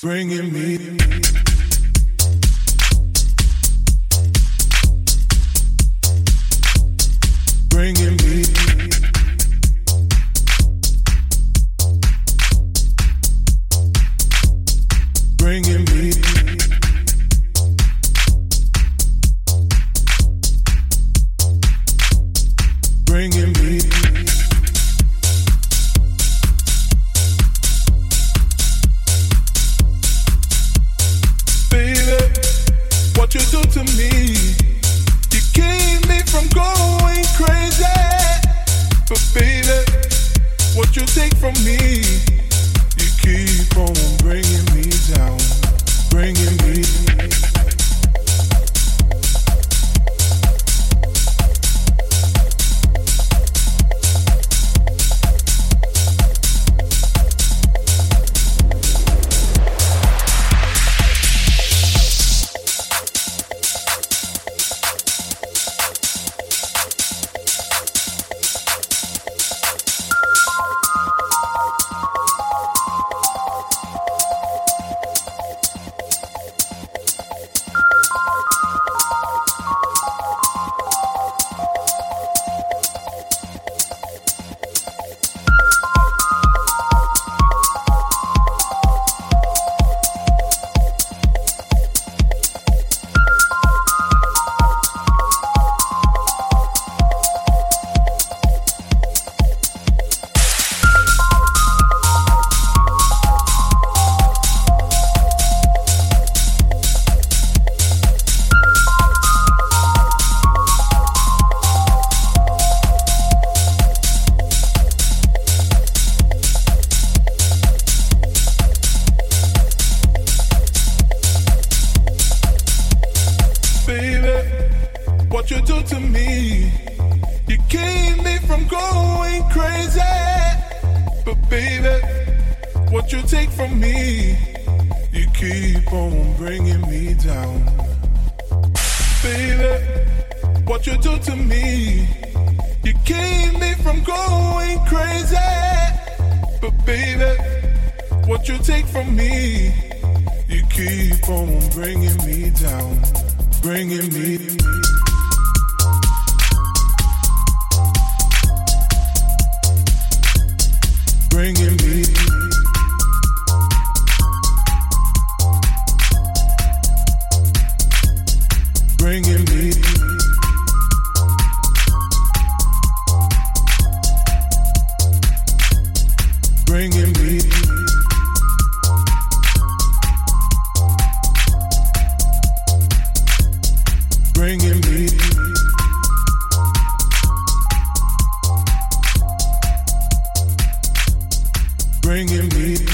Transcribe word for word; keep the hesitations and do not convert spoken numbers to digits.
bringing me. Bringing me. Bringing me. Bringing me. Baby, what you do to me? You keep me from going crazy. But baby, what you take from me? You keep on bringing me down, bringing me. What you do to me? You keep me from going crazy. But baby, what you take from me? You keep on bringing me down. Baby, what you do to me? You keep me from going crazy. But baby, what you take from me? You keep on bringing me down, bringing me. Bringing me. Bringing me. Bringing me. Bringing me. Bringing me.